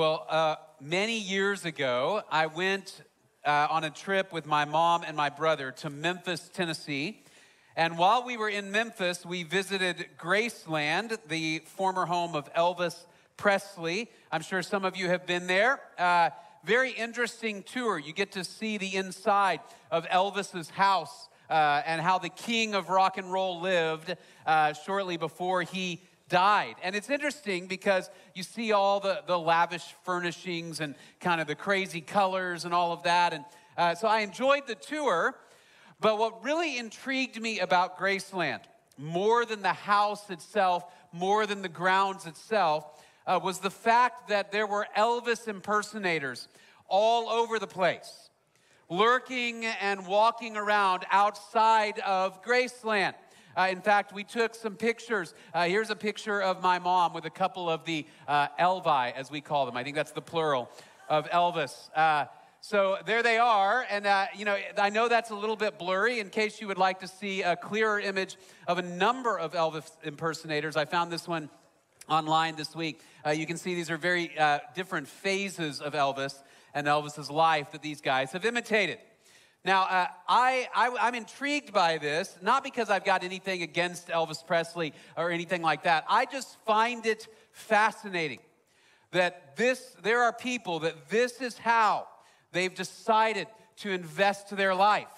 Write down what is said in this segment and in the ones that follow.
Well, many years ago, I went on a trip with my mom and my brother to Memphis, Tennessee. And while we were in Memphis, we visited Graceland, the former home of Elvis Presley. I'm sure some of you have been there. Very interesting tour. You get to see the inside of Elvis's house and how the king of rock and roll lived shortly before he died. And it's interesting because you see all the lavish furnishings and kind of the crazy colors and all of that. And so I enjoyed the tour. But what really intrigued me about Graceland, more than the house itself, more than the grounds itself, was the fact that there were Elvis impersonators all over the place, lurking and walking around outside of Graceland. In fact, we took some pictures. Here's a picture of my mom with a couple of the Elvi, as we call them. I think that's the plural of Elvis. So there they are. And, I know that's a little bit blurry. In case you would like to see a clearer image of a number of Elvis impersonators, I found this one online this week. You can see these are very different phases of Elvis and Elvis's life that these guys have imitated. Now, I'm intrigued by this, not because I've got anything against Elvis Presley or anything like that. I just find it fascinating that there are people that this is how they've decided to invest their life.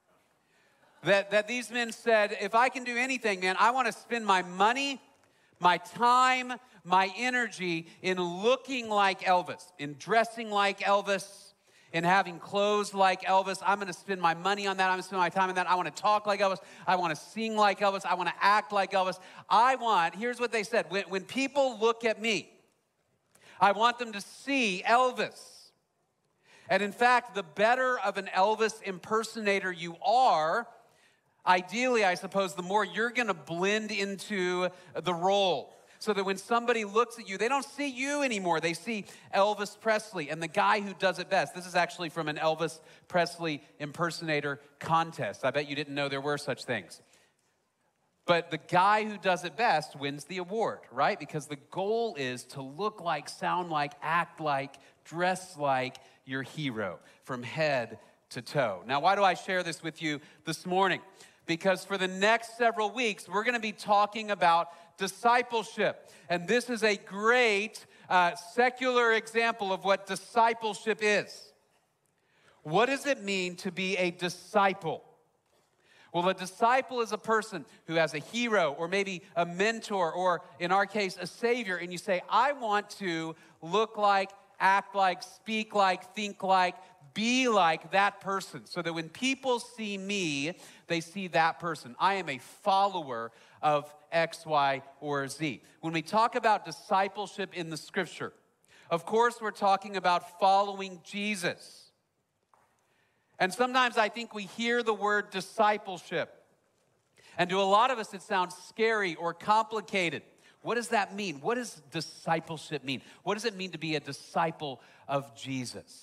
That these men said, if I can do anything, man, I want to spend my money, my time, my energy in looking like Elvis, in dressing like Elvis, in having clothes like Elvis. I'm going to spend my money on that. I'm going to spend my time on that. I want to talk like Elvis. I want to sing like Elvis. I want to act like Elvis. Here's what they said. When people look at me, I want them to see Elvis. And in fact, the better of an Elvis impersonator you are, ideally, I suppose, the more you're going to blend into the role. So that when somebody looks at you, they don't see you anymore. They see Elvis Presley and the guy who does it best. This is actually from an Elvis Presley impersonator contest. I bet you didn't know there were such things. But the guy who does it best wins the award, right? Because the goal is to look like, sound like, act like, dress like your hero from head to toe. Now, why do I share this with you this morning? Because for the next several weeks, we're going to be talking about discipleship. And this is a great secular example of what discipleship is. What does it mean to be a disciple? Well, a disciple is a person who has a hero or maybe a mentor or, in our case, a savior. And you say, I want to look like, act like, speak like, think like, be like that person, so that when people see me, they see that person. I am a follower of X, Y, or Z. When we talk about discipleship in the scripture, of course, we're talking about following Jesus. And sometimes I think we hear the word discipleship, and to a lot of us, it sounds scary or complicated. What does that mean? What does discipleship mean? What does it mean to be a disciple of Jesus?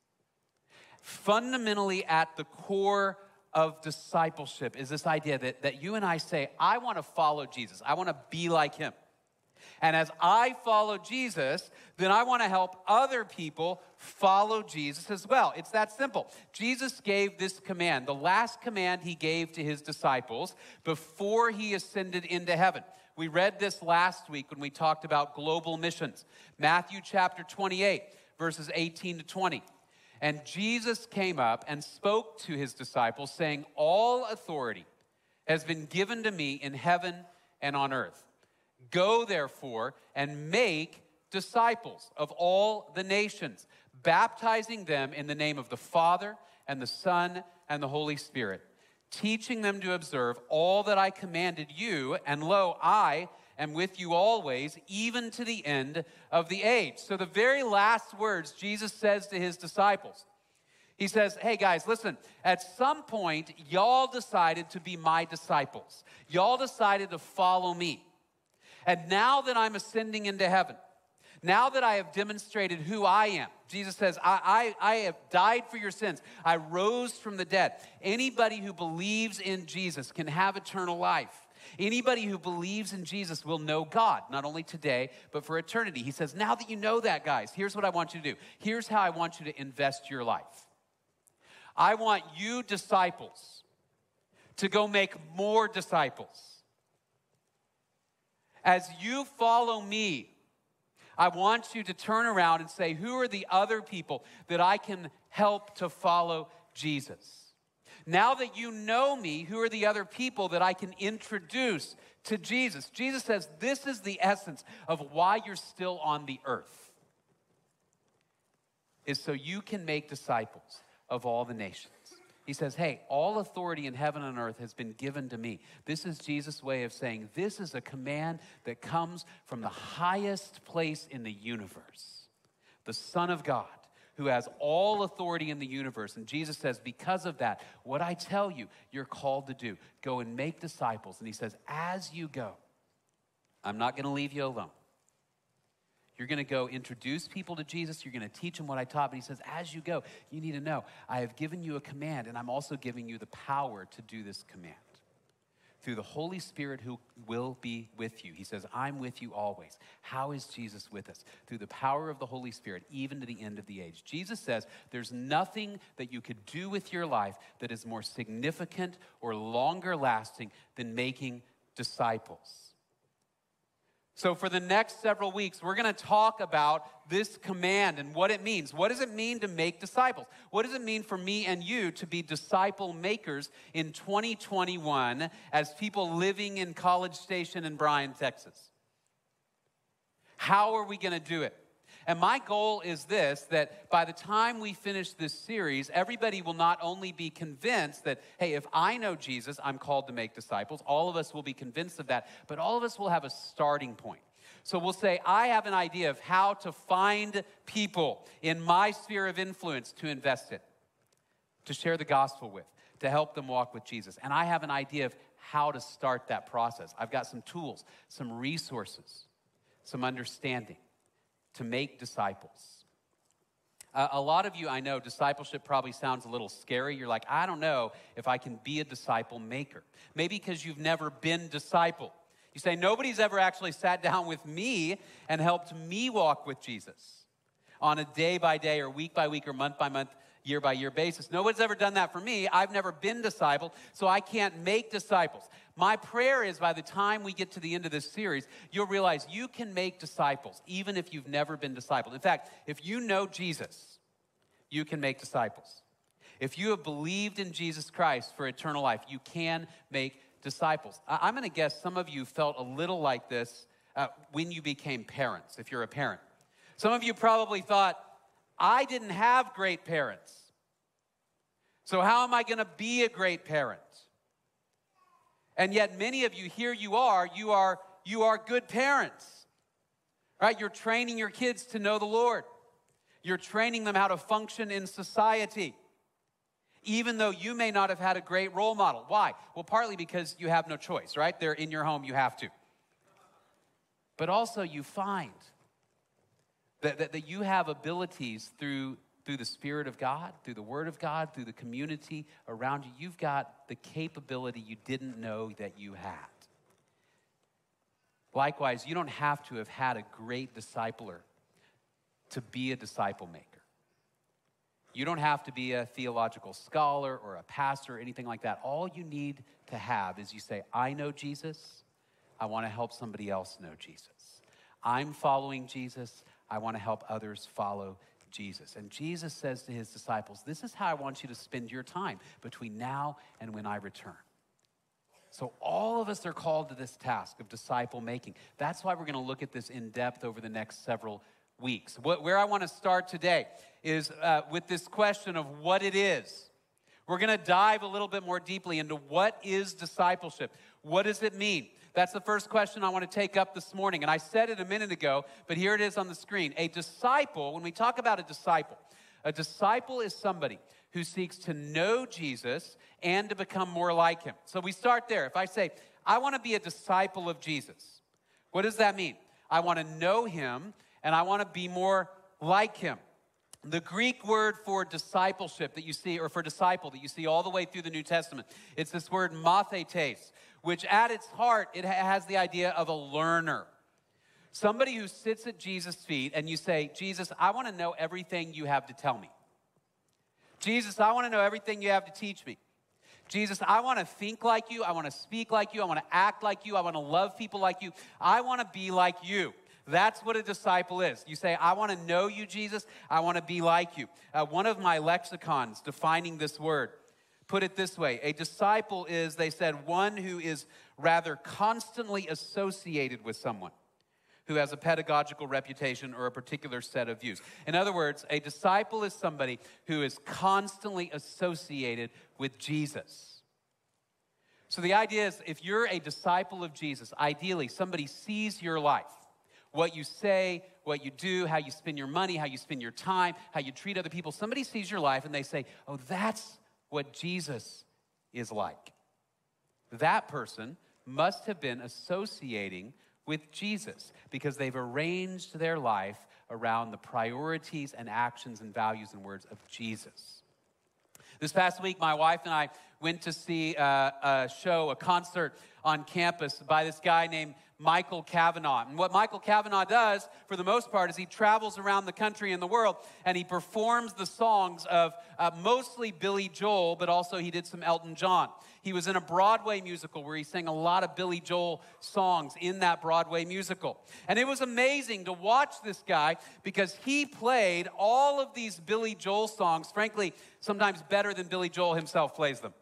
Fundamentally at the core of discipleship is this idea that you and I say, I want to follow Jesus. I want to be like him. And as I follow Jesus, then I want to help other people follow Jesus as well. It's that simple. Jesus gave this command, the last command he gave to his disciples before he ascended into heaven. We read this last week when we talked about global missions. Matthew chapter 28, verses 18 to 20. And Jesus came up and spoke to his disciples, saying, all authority has been given to me in heaven and on earth. Go, therefore, and make disciples of all the nations, baptizing them in the name of the Father and the Son and the Holy Spirit, teaching them to observe all that I commanded you, and lo, I am with you always, even to the end of the age. So the very last words Jesus says to his disciples, he says, hey guys, listen, at some point, y'all decided to be my disciples. Y'all decided to follow me. And now that I'm ascending into heaven, now that I have demonstrated who I am, Jesus says, I have died for your sins. I rose from the dead. Anybody who believes in Jesus can have eternal life. Anybody who believes in Jesus will know God, not only today, but for eternity. He says, now that you know that, guys, here's what I want you to do. Here's how I want you to invest your life. I want you disciples to go make more disciples. As you follow me, I want you to turn around and say, who are the other people that I can help to follow Jesus? Now that you know me, who are the other people that I can introduce to Jesus? Jesus says this is the essence of why you're still on the earth, is so you can make disciples of all the nations. He says, hey, all authority in heaven and earth has been given to me. This is Jesus' way of saying this is a command that comes from the highest place in the universe, the Son of God, who has all authority in the universe. And Jesus says, because of that, what I tell you, you're called to do. Go and make disciples. And he says, as you go, I'm not going to leave you alone. You're going to go introduce people to Jesus. You're going to teach them what I taught. But he says, as you go, you need to know, I have given you a command, and I'm also giving you the power to do this command through the Holy Spirit who will be with you. He says, I'm with you always. How is Jesus with us? Through the power of the Holy Spirit, even to the end of the age. Jesus says there's nothing that you could do with your life that is more significant or longer lasting than making disciples. So for the next several weeks, we're going to talk about this command and what it means. What does it mean to make disciples? What does it mean for me and you to be disciple makers in 2021 as people living in College Station in Bryan, Texas? How are we going to do it? And my goal is this, that by the time we finish this series, everybody will not only be convinced that, hey, if I know Jesus, I'm called to make disciples. All of us will be convinced of that, but all of us will have a starting point. So we'll say, I have an idea of how to find people in my sphere of influence to invest in, to share the gospel with, to help them walk with Jesus. And I have an idea of how to start that process. I've got some tools, some resources, some understanding to make disciples. A lot of you, I know, discipleship probably sounds a little scary. You're like, I don't know if I can be a disciple maker. Maybe because you've never been discipled. You say, nobody's ever actually sat down with me and helped me walk with Jesus on a day-by-day or week-by-week or month-by-month, year-by-year basis. Nobody's ever done that for me. I've never been discipled, so I can't make disciples. My prayer is by the time we get to the end of this series, you'll realize you can make disciples, even if you've never been discipled. In fact, if you know Jesus, you can make disciples. If you have believed in Jesus Christ for eternal life, you can make disciples. I'm going to guess some of you felt a little like this when you became parents, if you're a parent. Some of you probably thought, I didn't have great parents. So how am I going to be a great parent? And yet many of you, here you are good parents, right? You're training your kids to know the Lord. You're training them how to function in society, even though you may not have had a great role model. Why? Well, partly because you have no choice, right? They're in your home, you have to. But also you find that you have abilities through the Spirit of God, through the Word of God, through the community around you. You've got the capability you didn't know that you had. Likewise, you don't have to have had a great discipler to be a disciple maker. You don't have to be a theological scholar or a pastor or anything like that. All you need to have is you say, I know Jesus. I want to help somebody else know Jesus. I'm following Jesus. I want to help others follow Jesus. And Jesus says to his disciples, this is how I want you to spend your time between now and when I return. So all of us are called to this task of disciple making. That's why we're going to look at this in depth over the next several weeks. Where I want to start today is with this question of what it is. We're going to dive a little bit more deeply into what is discipleship. What does it mean? That's the first question I want to take up this morning. And I said it a minute ago, but here it is on the screen. A disciple, when we talk about a disciple is somebody who seeks to know Jesus and to become more like him. So we start there. If I say, I want to be a disciple of Jesus, what does that mean? I want to know him and I want to be more like him. The Greek word for discipleship that you see, or for disciple that you see all the way through the New Testament, it's this word mathetes, which at its heart, it has the idea of a learner. Somebody who sits at Jesus' feet and you say, Jesus, I want to know everything you have to tell me. Jesus, I want to know everything you have to teach me. Jesus, I want to think like you. I want to speak like you. I want to act like you. I want to love people like you. I want to be like you. That's what a disciple is. You say, I want to know you, Jesus. I want to be like you. One of my lexicons defining this word put it this way. A disciple is, they said, one who is rather constantly associated with someone who has a pedagogical reputation or a particular set of views. In other words, a disciple is somebody who is constantly associated with Jesus. So the idea is, if you're a disciple of Jesus, ideally somebody sees your life, what you say, what you do, how you spend your money, how you spend your time, how you treat other people. Somebody sees your life and they say, oh, that's what Jesus is like. That person must have been associating with Jesus because they've arranged their life around the priorities and actions and values and words of Jesus. This past week, my wife and I went to see a concert on campus by this guy named Michael Cavanaugh. And what Michael Cavanaugh does, for the most part, is he travels around the country and the world, and he performs the songs of mostly Billy Joel, but also he did some Elton John. He was in a Broadway musical where he sang a lot of Billy Joel songs in that Broadway musical. And it was amazing to watch this guy because he played all of these Billy Joel songs, frankly, sometimes better than Billy Joel himself plays them.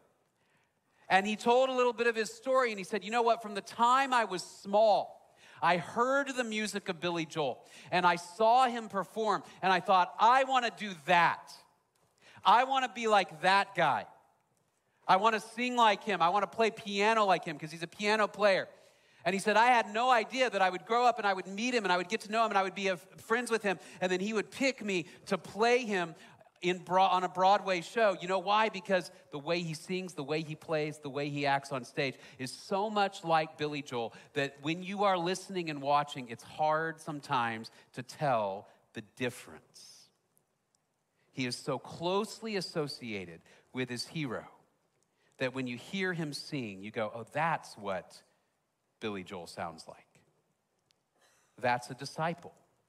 And he told a little bit of his story, and he said, you know what, from the time I was small, I heard the music of Billy Joel, and I saw him perform, and I thought, I want to do that. I want to be like that guy. I want to sing like him. I want to play piano like him because he's a piano player. And he said, I had no idea that I would grow up and I would meet him and I would get to know him and I would be friends with him, and then he would pick me to play him on a Broadway show. You know why? Because the way he sings, the way he plays, the way he acts on stage is so much like Billy Joel that when you are listening and watching, it's hard sometimes to tell the difference. He is so closely associated with his hero that when you hear him sing, you go, oh, that's what Billy Joel sounds like. That's a disciple.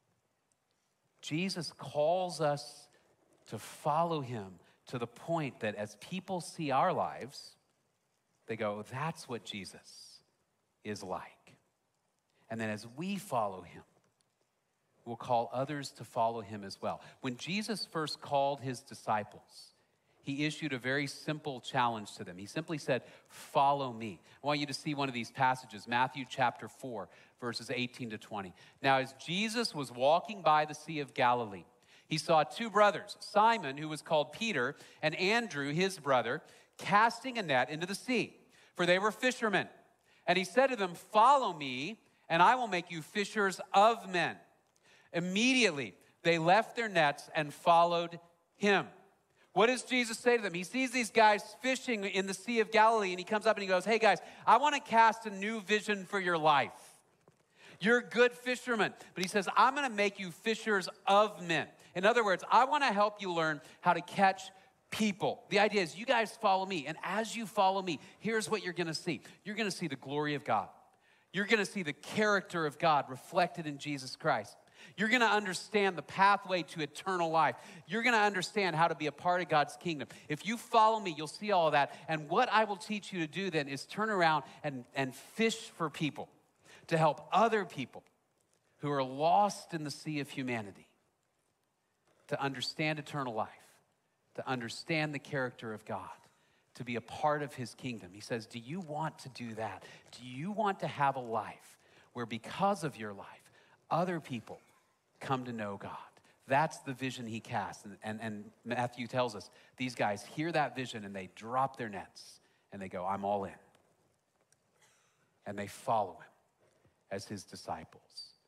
Jesus calls us to follow him to the point that as people see our lives, they go, that's what Jesus is like. And then as we follow him, we'll call others to follow him as well. When Jesus first called his disciples, he issued a very simple challenge to them. He simply said, follow me. I want you to see one of these passages, Matthew chapter 4, verses 18 to 20. Now, as Jesus was walking by the Sea of Galilee, he saw two brothers, Simon, who was called Peter, and Andrew, his brother, casting a net into the sea, for they were fishermen. And he said to them, follow me, and I will make you fishers of men. Immediately, they left their nets and followed him. What does Jesus say to them? He sees these guys fishing in the Sea of Galilee, and he comes up and he goes, hey guys, I want to cast a new vision for your life. You're good fishermen. But he says, I'm going to make you fishers of men. In other words, I want to help you learn how to catch people. The idea is you guys follow me. And as you follow me, here's what you're going to see. You're going to see the glory of God. You're going to see the character of God reflected in Jesus Christ. You're going to understand the pathway to eternal life. You're going to understand how to be a part of God's kingdom. If you follow me, you'll see all of that. And what I will teach you to do then is turn around and fish for people, to help other people who are lost in the sea of humanity to understand eternal life, to understand the character of God, to be a part of his kingdom. He says, do you want to do that? Do you want to have a life where because of your life, other people come to know God? That's the vision he casts. And Matthew tells us, these guys hear that vision and they drop their nets and they go, I'm all in. And they follow him as his disciples.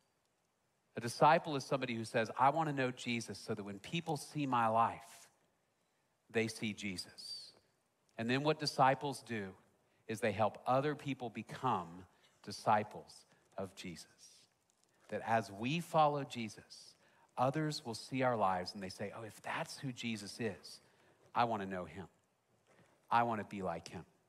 A disciple is somebody who says, I want to know Jesus so that when people see my life, they see Jesus. And then what disciples do is they help other people become disciples of Jesus. That as we follow Jesus, others will see our lives and they say, oh, if that's who Jesus is, I want to know him. I want to be like him.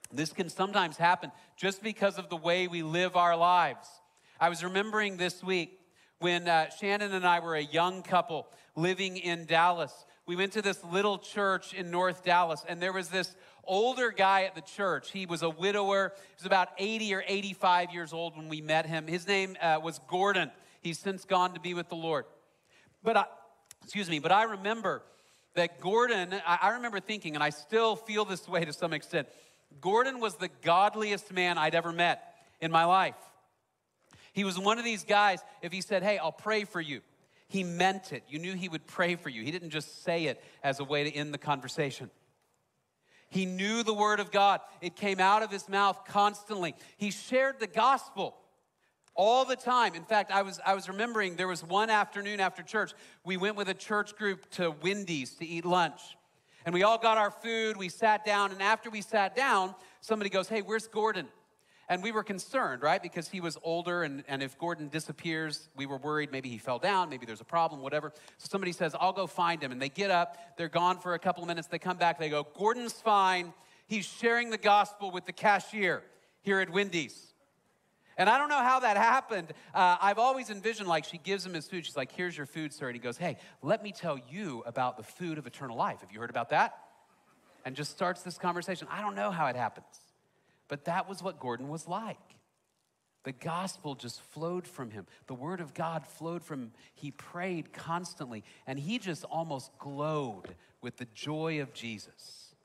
This can sometimes happen just because of the way we live our lives. I was remembering this week when Shannon and I were a young couple living in Dallas. We went to this little church in North Dallas, and there was this older guy at the church. He was a widower. He was about 80 or 85 years old when we met him. His name was Gordon. He's since gone to be with the Lord. But I remember that Gordon, I remember thinking, and I still feel this way to some extent, Gordon was the godliest man I'd ever met in my life. He was one of these guys, if he said, hey, I'll pray for you, he meant it. You knew he would pray for you. He didn't just say it as a way to end the conversation. He knew the word of God. It came out of his mouth constantly. He shared the gospel all the time. In fact, I was remembering there was one afternoon after church, we went with a church group to Wendy's to eat lunch. And we all got our food, we sat down, and after we sat down, somebody goes, hey, where's Gordon? And we were concerned, right? Because he was older, and if Gordon disappears, we were worried maybe he fell down, maybe there's a problem, whatever. So somebody says, I'll go find him. And they get up, they're gone for a couple of minutes, they come back, they go, Gordon's fine. He's sharing the gospel with the cashier here at Wendy's. And I don't know how that happened. I've always envisioned, like, she gives him his food. She's like, here's your food, sir. And he goes, hey, let me tell you about the food of eternal life. Have you heard about that? And just starts this conversation. I don't know how it happens. But that was what Gordon was like. The gospel just flowed from him. The word of God flowed from him. He prayed constantly. And he just almost glowed with the joy of Jesus.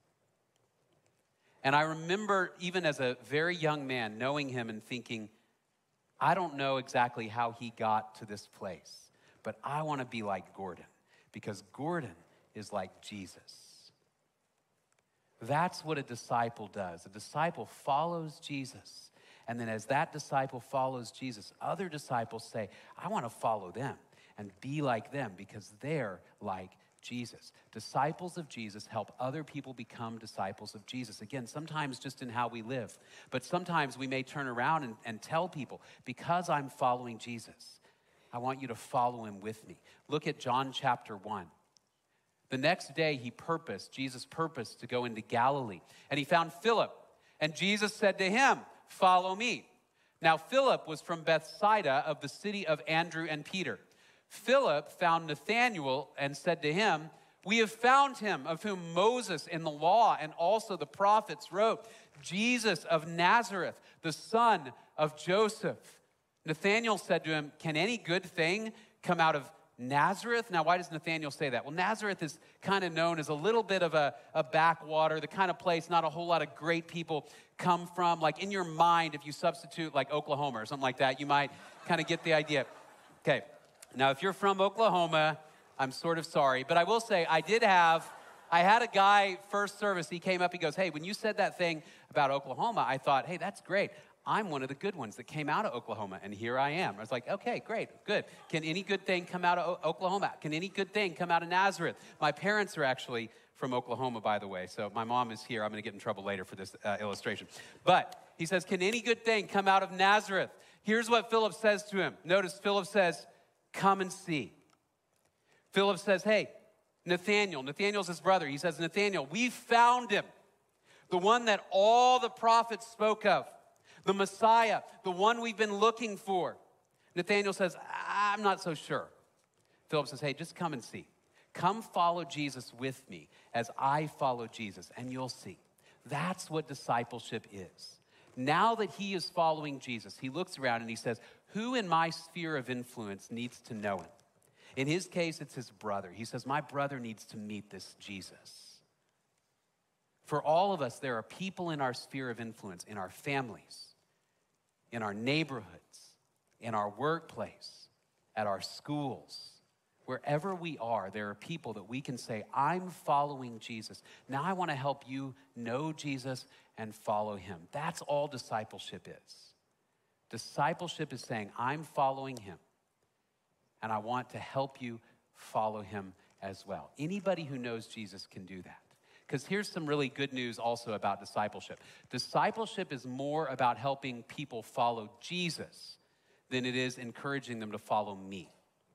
And I remember, even as a very young man, knowing him and thinking, I don't know exactly how he got to this place, but I want to be like Gordon, because Gordon is like Jesus. That's what a disciple does. A disciple follows Jesus. And then as that disciple follows Jesus, other disciples say, I want to follow them and be like them because they're like Jesus. Disciples of Jesus help other people become disciples of Jesus. Again, sometimes just in how we live. But sometimes we may turn around and tell people, because I'm following Jesus, I want you to follow him with me. Look at John chapter 1. The next day Jesus purposed to go into Galilee, and he found Philip, and Jesus said to him, follow me. Now Philip was from Bethsaida of the city of Andrew and Peter. Philip found Nathanael and said to him, we have found him of whom Moses in the law and also the prophets wrote, Jesus of Nazareth, the son of Joseph. Nathanael said to him, can any good thing come out of Nazareth? Now, why does Nathanael say that? Well, Nazareth is kind of known as a little bit of a backwater, the kind of place not a whole lot of great people come from. Like in your mind, if you substitute like Oklahoma or something like that, you might kind of get the idea. Okay, now if you're from Oklahoma, I'm sort of sorry, but I will say I had a guy first service, he came up, he goes, hey, when you said that thing about Oklahoma, I thought, hey, that's great. I'm one of the good ones that came out of Oklahoma, and here I am. I was like, okay, great, good. Can any good thing come out of Oklahoma? Can any good thing come out of Nazareth? My parents are actually from Oklahoma, by the way, so my mom is here. I'm going to get in trouble later for this illustration. But he says, can any good thing come out of Nazareth? Here's what Philip says to him. Notice Philip says, come and see. Philip says, hey, Nathanael's his brother. He says, Nathanael, we found him, the one that all the prophets spoke of. The Messiah, the one we've been looking for. Nathanael says, I'm not so sure. Philip says, hey, just come and see. Come follow Jesus with me as I follow Jesus, and you'll see. That's what discipleship is. Now that he is following Jesus, he looks around and he says, who in my sphere of influence needs to know him? In his case, it's his brother. He says, my brother needs to meet this Jesus. For all of us, there are people in our sphere of influence, in our families, in our neighborhoods, in our workplace, at our schools, wherever we are, there are people that we can say, I'm following Jesus. Now I want to help you know Jesus and follow him. That's all discipleship is. Discipleship is saying, I'm following him, and I want to help you follow him as well. Anybody who knows Jesus can do that. Because here's some really good news also about discipleship. Discipleship is more about helping people follow Jesus than it is encouraging them to follow me.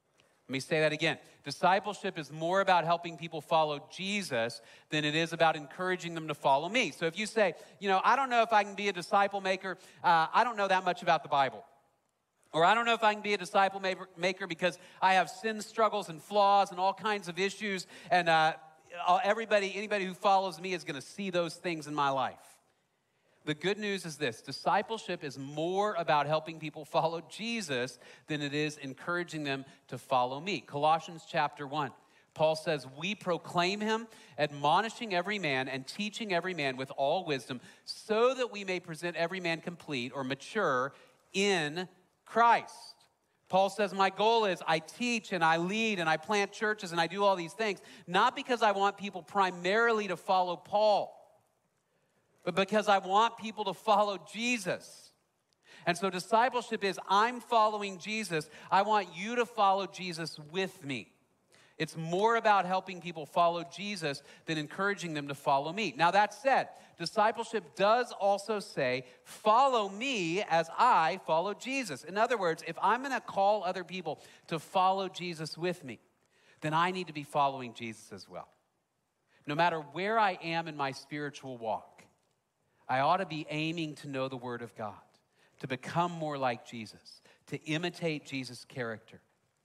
Let me say that again. Discipleship is more about helping people follow Jesus than it is about encouraging them to follow me. So if you say, I don't know if I can be a disciple maker, I don't know that much about the Bible. Or I don't know if I can be a disciple maker because I have sin struggles and flaws and all kinds of issues, and anybody who follows me is going to see those things in my life. The good news is this: discipleship is more about helping people follow Jesus than it is encouraging them to follow me. Colossians chapter 1, Paul says, we proclaim him, admonishing every man and teaching every man with all wisdom, so that we may present every man complete or mature in Christ. Paul says, my goal is I teach and I lead and I plant churches and I do all these things, not because I want people primarily to follow Paul, but because I want people to follow Jesus. And so discipleship is, I'm following Jesus. I want you to follow Jesus with me. It's more about helping people follow Jesus than encouraging them to follow me. Now that said, discipleship does also say, follow me as I follow Jesus. In other words, if I'm going to call other people to follow Jesus with me, then I need to be following Jesus as well. No matter where I am in my spiritual walk, I ought to be aiming to know the Word of God, to become more like Jesus, to imitate Jesus' character.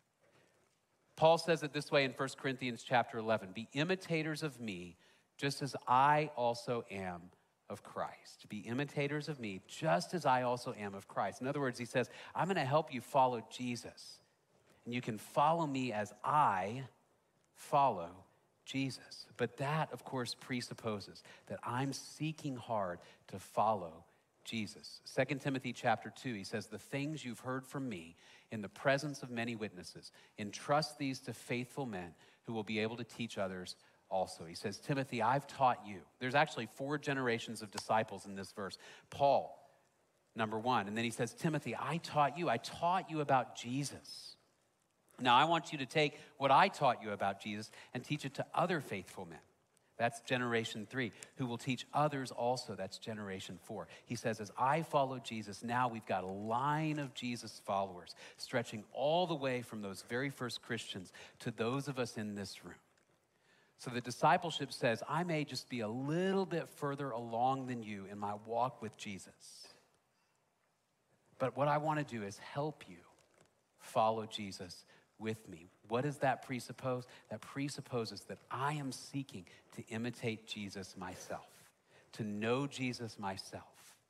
Paul says it this way in 1 Corinthians chapter 11, be imitators of me, just as I also am of Christ. Be imitators of me, just as I also am of Christ. In other words, he says, I'm going to help you follow Jesus, and you can follow me as I follow Jesus. But that, of course, presupposes that I'm seeking hard to follow Jesus. 2 Timothy chapter 2, he says, the things you've heard from me in the presence of many witnesses, entrust these to faithful men who will be able to teach others also. He says, Timothy, I've taught you. There's actually 4 generations of disciples in this verse. Paul, number 1. And then he says, Timothy, I taught you about Jesus. Now, I want you to take what I taught you about Jesus and teach it to other faithful men. That's generation 3, who will teach others also. That's generation 4. He says, as I follow Jesus, now we've got a line of Jesus followers stretching all the way from those very first Christians to those of us in this room. So the discipleship says, I may just be a little bit further along than you in my walk with Jesus. But what I want to do is help you follow Jesus with me. What does that presuppose? That presupposes that I am seeking to imitate Jesus myself, to know Jesus myself.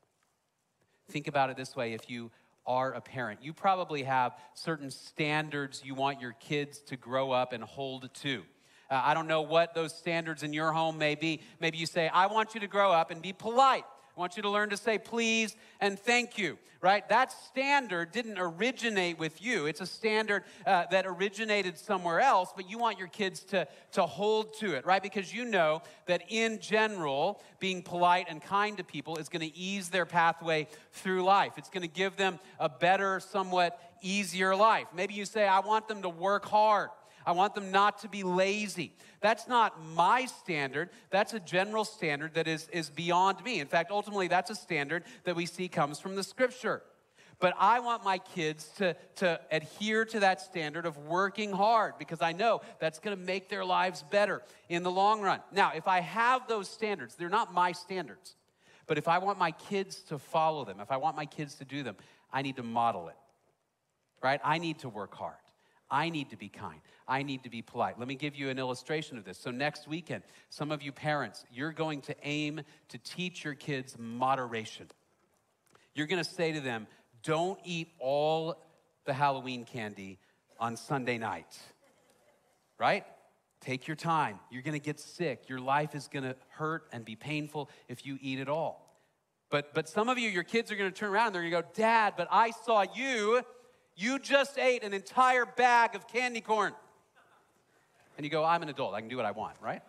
Think about it this way. If you are a parent, you probably have certain standards you want your kids to grow up and hold to. I don't know what those standards in your home may be. Maybe you say, I want you to grow up and be polite. I want you to learn to say please and thank you, right? That standard didn't originate with you. It's a standard that originated somewhere else, but you want your kids to hold to it, right? Because you know that in general, being polite and kind to people is going to ease their pathway through life. It's going to give them a better, somewhat easier life. Maybe you say, I want them to work hard. I want them not to be lazy. That's not my standard. That's a general standard that is beyond me. In fact, ultimately, that's a standard that we see comes from the Scripture. But I want my kids to adhere to that standard of working hard because I know that's going to make their lives better in the long run. Now, if I have those standards, they're not my standards. But if I want my kids to follow them, if I want my kids to do them, I need to model it, right? I need to work hard. I need to be kind. I need to be polite. Let me give you an illustration of this. So next weekend, some of you parents, you're going to aim to teach your kids moderation. You're going to say to them, don't eat all the Halloween candy on Sunday night, right? Take your time. You're going to get sick. Your life is going to hurt and be painful if you eat it all. But some of you, your kids are going to turn around and they're going to go, Dad, but I saw you. You just ate an entire bag of candy corn. And you go, I'm an adult. I can do what I want, right?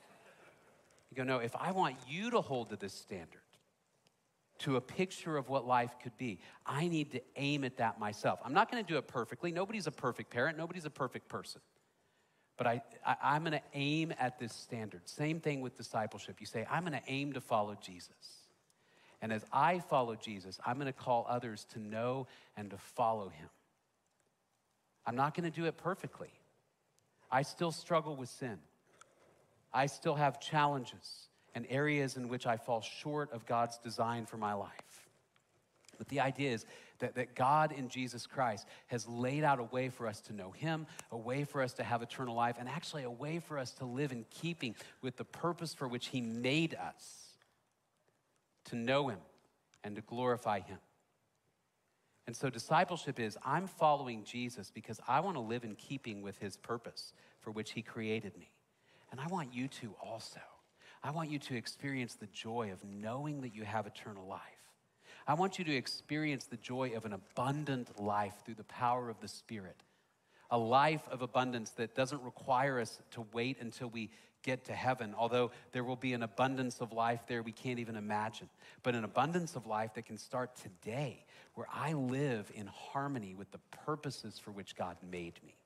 You go, no, if I want you to hold to this standard, to a picture of what life could be, I need to aim at that myself. I'm not going to do it perfectly. Nobody's a perfect parent. Nobody's a perfect person. But I'm going to aim at this standard. Same thing with discipleship. You say, I'm going to aim to follow Jesus. And as I follow Jesus, I'm going to call others to know and to follow him. I'm not going to do it perfectly. I still struggle with sin. I still have challenges and areas in which I fall short of God's design for my life. But the idea is that God in Jesus Christ has laid out a way for us to know him, a way for us to have eternal life, and actually a way for us to live in keeping with the purpose for which he made us, to know him and to glorify him. And so discipleship is, I'm following Jesus because I want to live in keeping with his purpose for which he created me. And I want you to also. I want you to experience the joy of knowing that you have eternal life. I want you to experience the joy of an abundant life through the power of the Spirit. A life of abundance that doesn't require us to wait until we get to heaven, although there will be an abundance of life there we can't even imagine. But an abundance of life that can start today, where I live in harmony with the purposes for which God made me,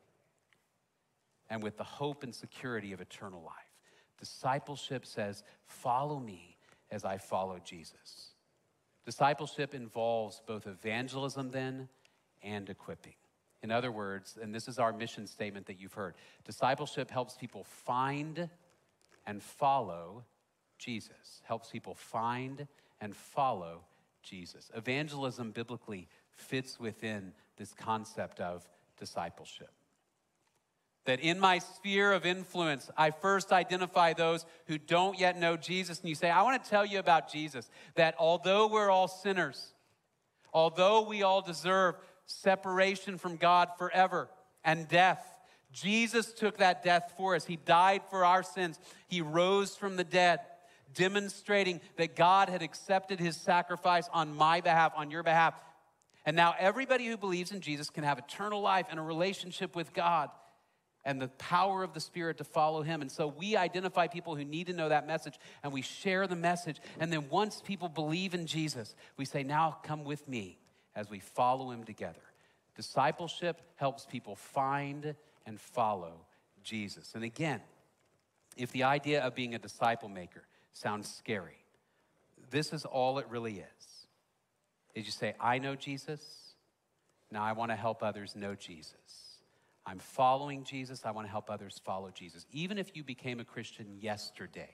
and with the hope and security of eternal life. Discipleship says, follow me as I follow Jesus. Discipleship involves both evangelism then and equipping. In other words, and this is our mission statement that you've heard, discipleship helps people find and follow Jesus. Helps people find and follow Jesus. Evangelism biblically fits within this concept of discipleship. That in my sphere of influence, I first identify those who don't yet know Jesus. And you say, I want to tell you about Jesus. That although we're all sinners, although we all deserve separation from God forever and death, Jesus took that death for us. He died for our sins. He rose from the dead, demonstrating that God had accepted his sacrifice on my behalf, on your behalf. And now everybody who believes in Jesus can have eternal life and a relationship with God, and the power of the Spirit to follow him. And so we identify people who need to know that message, and we share the message. And then once people believe in Jesus, we say, now come with me as we follow him together. Discipleship helps people find and follow Jesus. And again, if the idea of being a disciple maker sounds scary, this is all it really is. Is you say, I know Jesus, now I want to help others know Jesus. I'm following Jesus. I want to help others follow Jesus. Even if you became a Christian yesterday,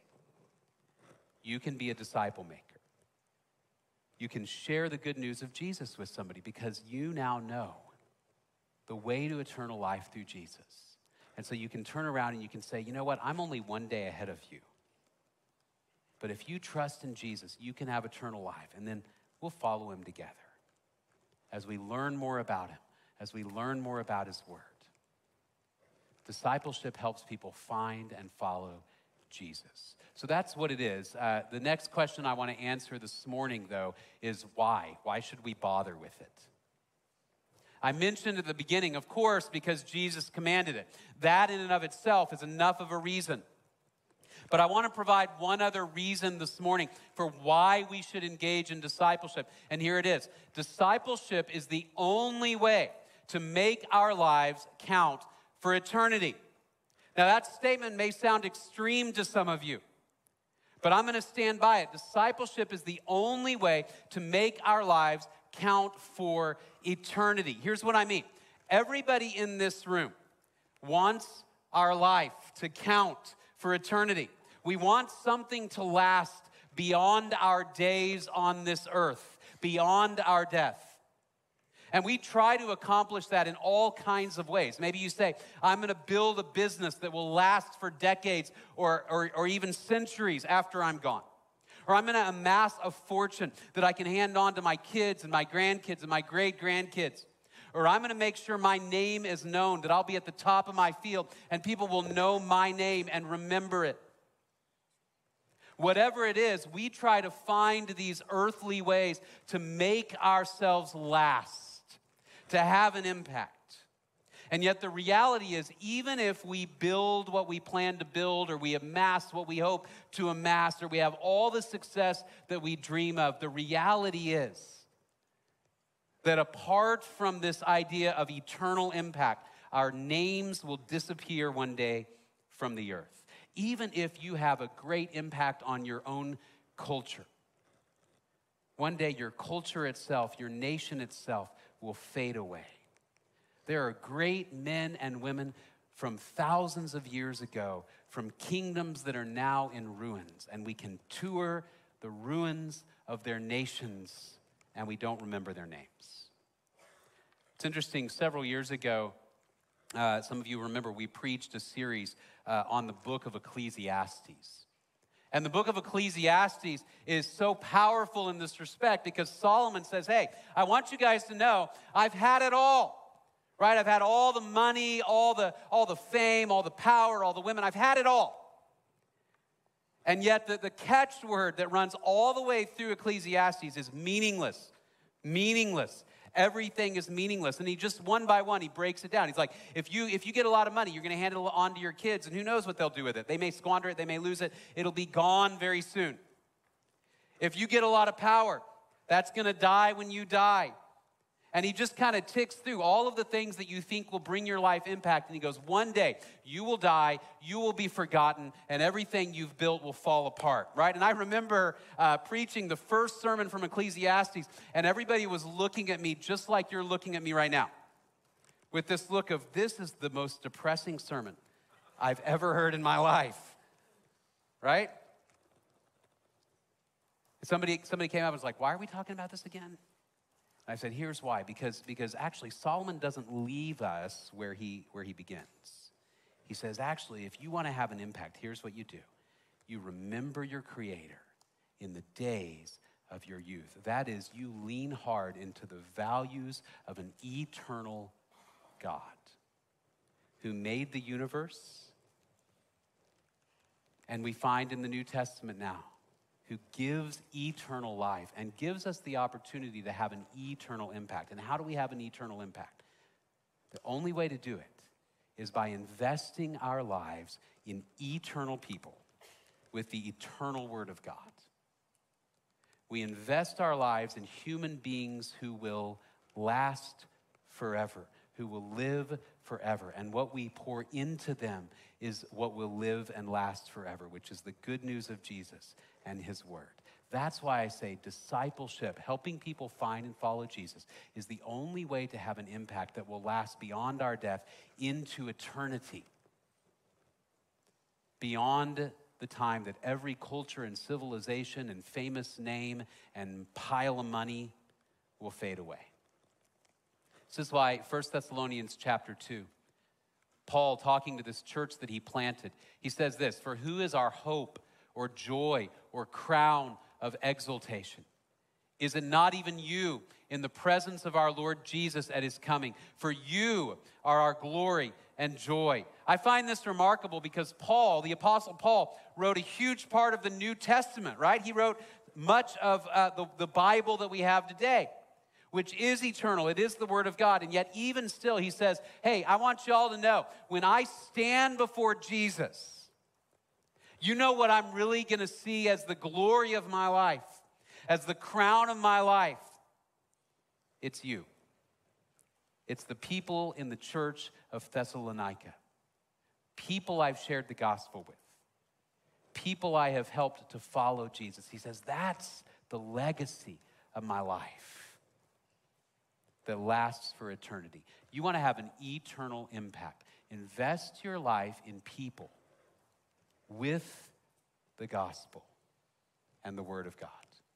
you can be a disciple maker. You can share the good news of Jesus with somebody because you now know the way to eternal life through Jesus. And so you can turn around and you can say, you know what? I'm only one day ahead of you. But if you trust in Jesus, you can have eternal life. And then we'll follow him together as we learn more about him, as we learn more about his word. Discipleship helps people find and follow Jesus. So that's what it is. The next question I want to answer this morning, though, is why? Why should we bother with it? I mentioned at the beginning, of course, because Jesus commanded it. That in and of itself is enough of a reason. But I want to provide one other reason this morning for why we should engage in discipleship. And here it is. Discipleship is the only way to make our lives count for eternity. Now that statement may sound extreme to some of you, but I'm going to stand by it. Discipleship is the only way to make our lives count for eternity. Here's what I mean. Everybody in this room wants our life to count for eternity. We want something to last beyond our days on this earth, beyond our death. And we try to accomplish that in all kinds of ways. Maybe you say, I'm going to build a business that will last for decades or even centuries after I'm gone. Or I'm going to amass a fortune that I can hand on to my kids and my grandkids and my great-grandkids. Or I'm going to make sure my name is known, that I'll be at the top of my field and people will know my name and remember it. Whatever it is, we try to find these earthly ways to make ourselves last, to have an impact. And yet the reality is, even if we build what we plan to build, or we amass what we hope to amass, or we have all the success that we dream of, the reality is that apart from this idea of eternal impact, our names will disappear one day from the earth. Even if you have a great impact on your own culture, one day your culture itself, your nation itself will fade away. There are great men and women from thousands of years ago, from kingdoms that are now in ruins, and we can tour the ruins of their nations, and we don't remember their names. It's interesting, several years ago, some of you remember we preached a series on the book of Ecclesiastes. And the book of Ecclesiastes is so powerful in this respect because Solomon says, hey, I want you guys to know I've had it all. Right? I've had all the money, all the fame, all the power, all the women. I've had it all. And yet the catchword that runs all the way through Ecclesiastes is meaningless. Meaningless. Everything is meaningless. And he just one by one, he breaks it down. He's like, if you get a lot of money, you're going to hand it on to your kids, and who knows what they'll do with it. They may squander it. They may lose it. It'll be gone very soon. If you get a lot of power, that's going to die when you die. And he just kind of ticks through all of the things that you think will bring your life impact. And he goes, one day you will die, you will be forgotten, and everything you've built will fall apart, right? And I remember preaching the first sermon from Ecclesiastes, and everybody was looking at me just like you're looking at me right now, with this look of, this is the most depressing sermon I've ever heard in my life, right? Somebody came up and was like, why are we talking about this again? I said, here's why, because actually Solomon doesn't leave us where he begins. He says, actually, if you want to have an impact, here's what you do. You remember your Creator in the days of your youth. That is, you lean hard into the values of an eternal God who made the universe, and we find in the New Testament now, who gives eternal life and gives us the opportunity to have an eternal impact. And how do we have an eternal impact? The only way to do it is by investing our lives in eternal people with the eternal Word of God. We invest our lives in human beings who will last forever, who will live forever. And what we pour into them is what will live and last forever, which is the good news of Jesus and his word. That's why I say discipleship, helping people find and follow Jesus, is the only way to have an impact that will last beyond our death into eternity. Beyond the time that every culture and civilization and famous name and pile of money will fade away. This is why 1 Thessalonians chapter 2, Paul talking to this church that he planted, he says this, for who is our hope or joy or crown of exaltation? Is it not even you in the presence of our Lord Jesus at his coming? For you are our glory and joy. I find this remarkable because Paul, the Apostle Paul, wrote a huge part of the New Testament, right? He wrote much of the Bible that we have today, which is eternal. It is the Word of God. And yet even still, he says, hey, I want you all to know, when I stand before Jesus, you know what I'm really going to see as the glory of my life, as the crown of my life? It's you. It's the people in the church of Thessalonica. People I've shared the gospel with. People I have helped to follow Jesus. He says, that's the legacy of my life that lasts for eternity. You want to have an eternal impact. Invest your life in people with the gospel and the word of God.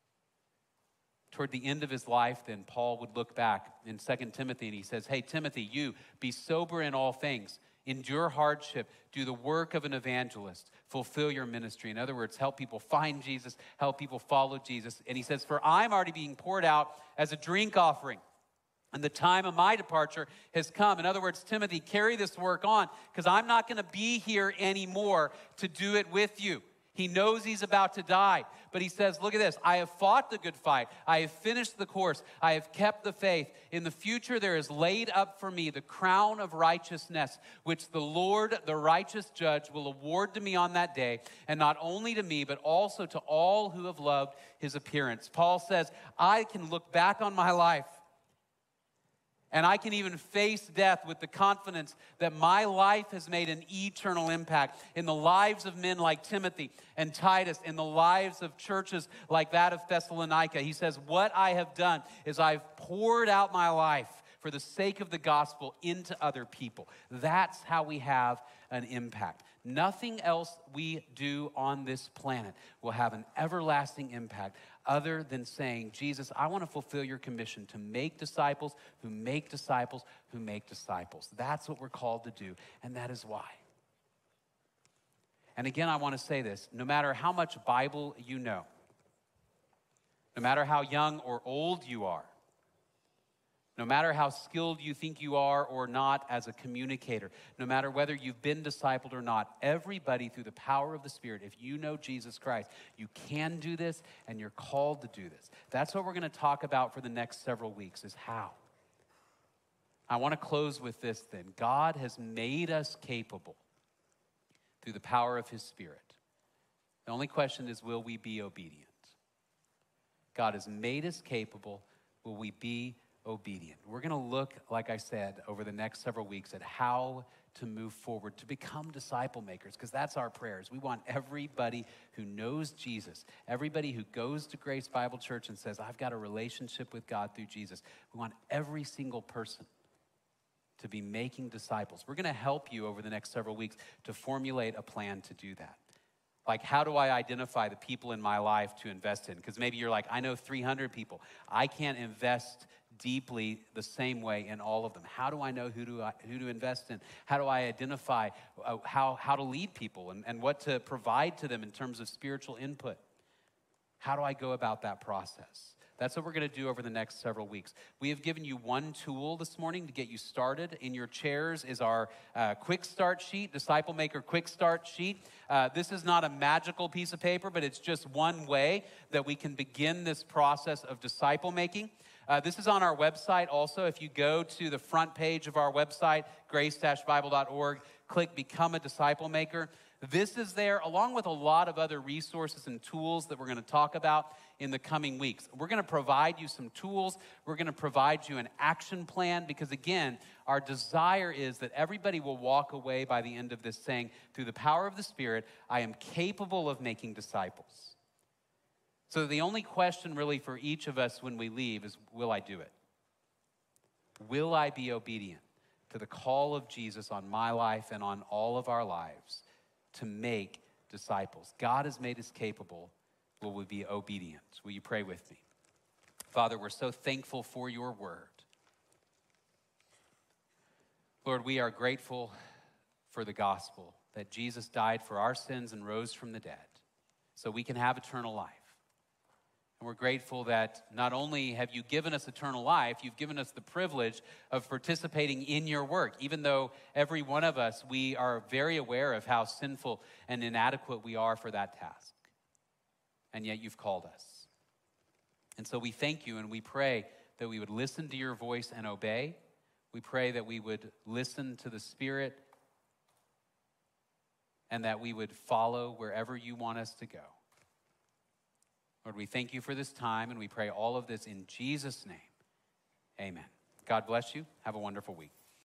Toward the end of his life, then Paul would look back in 2 Timothy and he says, hey, Timothy, you be sober in all things. Endure hardship. Do the work of an evangelist. Fulfill your ministry. In other words, help people find Jesus, help people follow Jesus. And he says, for I'm already being poured out as a drink offering, and the time of my departure has come. In other words, Timothy, carry this work on, because I'm not going to be here anymore to do it with you. He knows he's about to die, but he says, look at this. I have fought the good fight. I have finished the course. I have kept the faith. In the future, there is laid up for me the crown of righteousness, which the Lord, the righteous judge, will award to me on that day, and not only to me, but also to all who have loved his appearance. Paul says, I can look back on my life, and I can even face death with the confidence that my life has made an eternal impact in the lives of men like Timothy and Titus, in the lives of churches like that of Thessalonica. He says, what I have done is I've poured out my life for the sake of the gospel into other people. That's how we have an impact. Nothing else we do on this planet will have an everlasting impact other than saying, Jesus, I want to fulfill your commission to make disciples who make disciples who make disciples. That's what we're called to do, and that is why. And again, I want to say this, no matter how much Bible you know, no matter how young or old you are, no matter how skilled you think you are or not as a communicator, no matter whether you've been discipled or not, everybody through the power of the Spirit, if you know Jesus Christ, you can do this and you're called to do this. That's what we're going to talk about for the next several weeks, is how. I want to close with this then. God has made us capable through the power of his Spirit. The only question is, will we be obedient? God has made us capable. Will we be obedient? We're going to look, like I said, over the next several weeks at how to move forward to become disciple makers, because that's our prayers. We want everybody who knows Jesus, everybody who goes to Grace Bible Church and says, I've got a relationship with God through Jesus. We want every single person to be making disciples. We're going to help you over the next several weeks to formulate a plan to do that. Like, how do I identify the people in my life to invest in? Because maybe you're like, I know 300 people. I can't invest deeply the same way in all of them. How do I know who to invest in? How do I identify how to lead people and what to provide to them in terms of spiritual input? How do I go about that process? That's what we're going to do over the next several weeks. We have given you one tool this morning to get you started. In your chairs is our quick start sheet, Disciple Maker quick start sheet. This is not a magical piece of paper, but it's just one way that we can begin this process of disciple making. This is on our website also. If you go to the front page of our website, grace-bible.org, click Become a Disciple Maker. This is there along with a lot of other resources and tools that we're going to talk about in the coming weeks. We're going to provide you some tools. We're going to provide you an action plan because, again, our desire is that everybody will walk away by the end of this saying, through the power of the Spirit, I am capable of making disciples. So the only question really for each of us when we leave is, will I do it? Will I be obedient to the call of Jesus on my life and on all of our lives to make disciples? God has made us capable. Will we be obedient? Will you pray with me? Father, we're so thankful for your word. Lord, we are grateful for the gospel, that Jesus died for our sins and rose from the dead so we can have eternal life. And we're grateful that not only have you given us eternal life, you've given us the privilege of participating in your work. Even though every one of us, we are very aware of how sinful and inadequate we are for that task. And yet you've called us. And so we thank you and we pray that we would listen to your voice and obey. We pray that we would listen to the Spirit and that we would follow wherever you want us to go. Lord, we thank you for this time, and we pray all of this in Jesus' name. Amen. God bless you. Have a wonderful week.